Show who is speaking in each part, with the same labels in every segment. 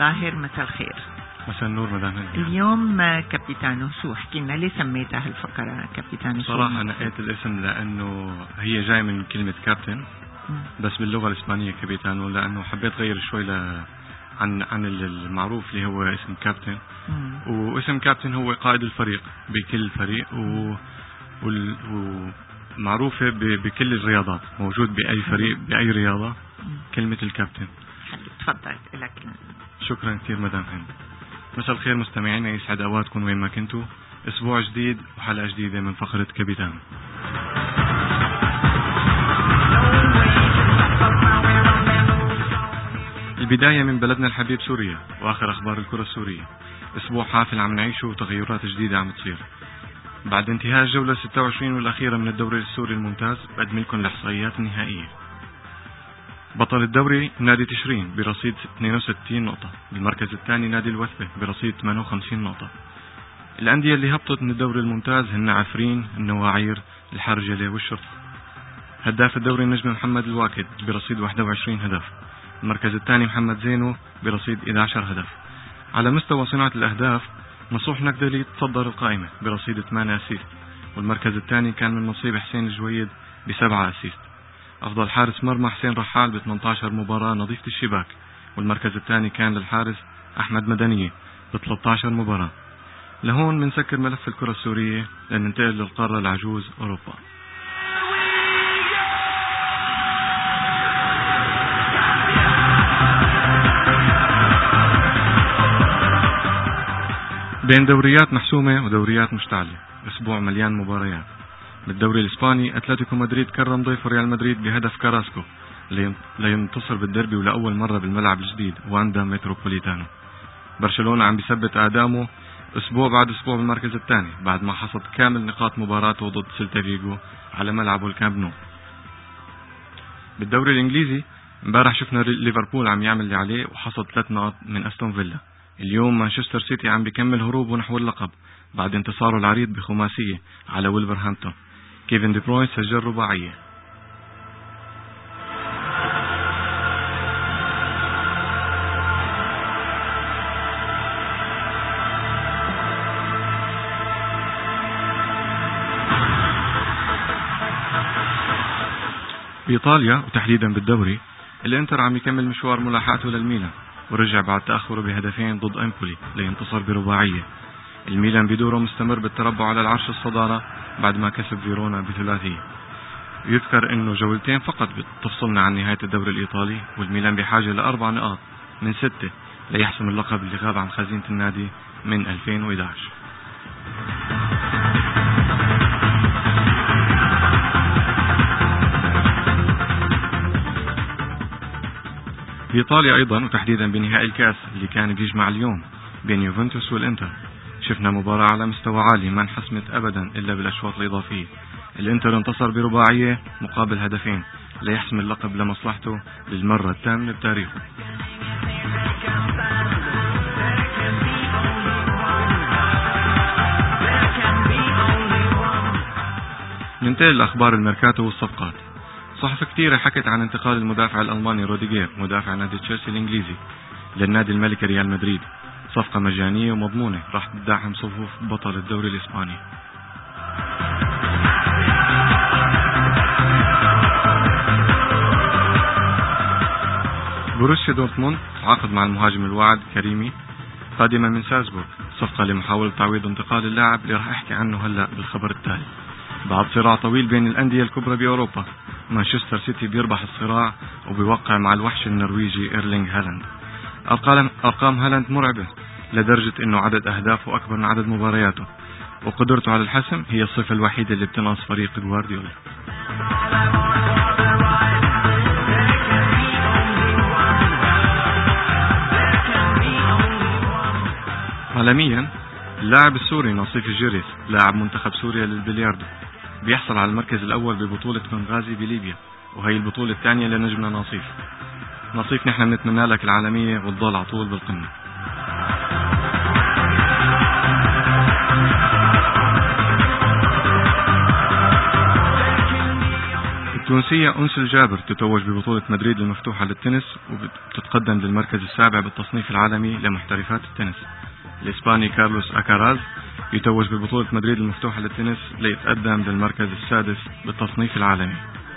Speaker 1: طاهر، مساء الخير.
Speaker 2: مساء النور مدام هندي.
Speaker 1: اليوم كابيتانو شو احكي لنا، ليه سميتها هالفقرة كابيتانو؟
Speaker 2: صراحة نقيت الاسم لأنه هي جاي من كلمة كابتن، بس باللغة الإسبانية كابيتانو، لأنه حبيت غير شوي عن المعروف اللي هو اسم كابتن. واسم كابتن هو قائد الفريق بكل فريق، ومعروفة بكل الرياضات، موجود بأي فريق بأي رياضة كلمة الكابتن.
Speaker 1: تفضل لك.
Speaker 2: شكرا كثير مدام هند. مساء الخير مستمعينا، يسعد اوقاتكم وين ما كنتوا. اسبوع جديد وحلقة جديدة من فقرة كابيتانو. البداية من بلدنا الحبيب سوريا واخر اخبار الكرة السورية. اسبوع حافل عم نعيشه وتغيرات جديدة عم تصير. بعد انتهاء الجولة 26 والاخيرة من الدوري السوري الممتاز، بقدم لكم الاحصائيات النهائية. بطل الدوري نادي تشرين برصيد 62 نقطة، بالمركز الثاني نادي الوثبة برصيد 58 نقطة. الأندية اللي هبطت من الدوري الممتاز هن عفرين، النواعير، الحرجلة والشرطة. هداف الدوري النجم محمد الواكد برصيد 21 هدف، المركز الثاني محمد زينو برصيد 11 هدف. على مستوى صناعة الأهداف نصوح نكدلي تصدر القائمة برصيد 8 أسيست، والمركز الثاني كان من نصيب حسين الجويد ب7 أسيست. أفضل حارس مرمى حسين رحال ب18 مباراة نظيفة الشباك، والمركز الثاني كان للحارس أحمد مدنية ب13 مباراة. لهون منسكر ملف الكرة السورية لننتقل للقارة العجوز أوروبا. بين دوريات محسومة ودوريات مشتعلة، أسبوع مليان مباريات. بالدوري الإسباني أتلتيكو مدريد كرم ضيف ريال مدريد بهدف كاراسكو لينتصر بالدربي ولأول مرة بالملعب الجديد واندا متروبوليتانو. برشلونة عم بيثبت أقدامه أسبوع بعد أسبوع بالمركز الثاني بعد ما حصد كامل نقاط مباراته ضد سيلتا فيغو على ملعبه الكامب نو. بالدوري الإنجليزي امبارح شفنا ليفربول عم يعمل اللي عليه وحصد 3 نقاط من أستون فيلا. اليوم مانشستر سيتي عم بيكمل هروبه نحو اللقب بعد انتصاره العريض بخماسية على ويلفرهامبتون. كيفن دي بروين سجل رباعية. بإيطاليا وتحديدا بالدوري، الانتر عم يكمل مشوار ملاحقته للميلان، ورجع بعد تأخره بهدفين ضد امبولي لينتصر برباعية. الميلان بدوره مستمر بالتربع على العرش الصدارة بعد ما كسب فيرونا بثلاثية. يذكر انه جولتين فقط بتفصلنا عن نهاية الدوري الإيطالي، والميلان بحاجة ل4 نقاط من 6 ليحسم اللقب اللي غاب عن خزينة النادي من 2011. بإيطاليا أيضا وتحديدا بنهائي الكأس اللي كان بيجمع اليوم بين يوفنتوس والإنتر، شفنا مباراة على مستوى عالي ما انحسمت أبدا إلا بالأشواط الإضافية. الإنتر انتصر برباعية مقابل هدفين ليحسم اللقب لمصلحته للمرة الثامنة بتاريخه. ننتقل لأخبار الميركاتو والصفقات. صحف كثيرة حكت عن انتقال المدافع الألماني روديجير مدافع نادي تشيلسي الإنجليزي للنادي الملكي ريال مدريد، صفقة مجانية ومضمونة راح تدعم صفوف بطل الدوري الإسباني. بروسيا دورتموند تعاقد مع المهاجم الواعد كريمي قادما من سالزبورغ، صفقة لمحاولة تعويض انتقال اللاعب اللي راح احكي عنه هلا بالخبر التالي. بعد صراع طويل بين الأندية الكبرى بأوروبا، مانشستر سيتي بيربح الصراع وبيوقع مع الوحش النرويجي إيرلينغ هالاند. أرقام هالاند مرعبة لدرجة أنه عدد أهدافه أكبر من عدد مبارياته، وقدرته على الحسم هي الصفة الوحيدة اللي بتنقص فريق غوارديولا. عالميا اللاعب السوري نصيف الجريس لاعب منتخب سوريا للبلياردو بيحصل على المركز الأول ببطولة بنغازي بليبيا، وهي البطولة الثانية لنجمنا نصيف نحن بنتمنى لك العالمية وتضل على طول بالقمة. التونسية أنس الجابر تتوج ببطولة مدريد المفتوحة للتنس وتتقدم للمركز السابع بالتصنيف العالمي لمحترفات التنس. الإسباني كارلوس أكاراز يتوج ببطولة مدريد المفتوحة للتنس ليتقدم للمركز السادس بالتصنيف العالمي.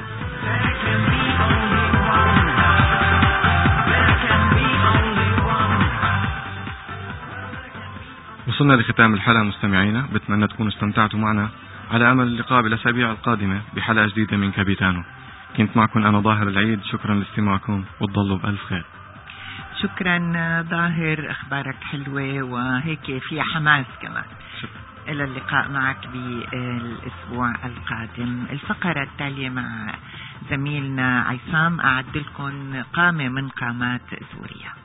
Speaker 2: وصلنا لختام الحلقة مستمعينا، بتمنى تكونوا استمتعتوا معنا، على أمل اللقاء بالأسابيع القادمة بحلقة جديدة من كابيتانو. كنت معكم أنا ظاهر العيد، شكرا لاستماعكم وتضلوا بألف خير.
Speaker 1: شكرا ظاهر، أخبارك حلوة وهيك في حماس كمان. إلى اللقاء معك بالأسبوع القادم. الفقرة التالية مع زميلنا عصام أعد لكم قامة من قامات سوريا.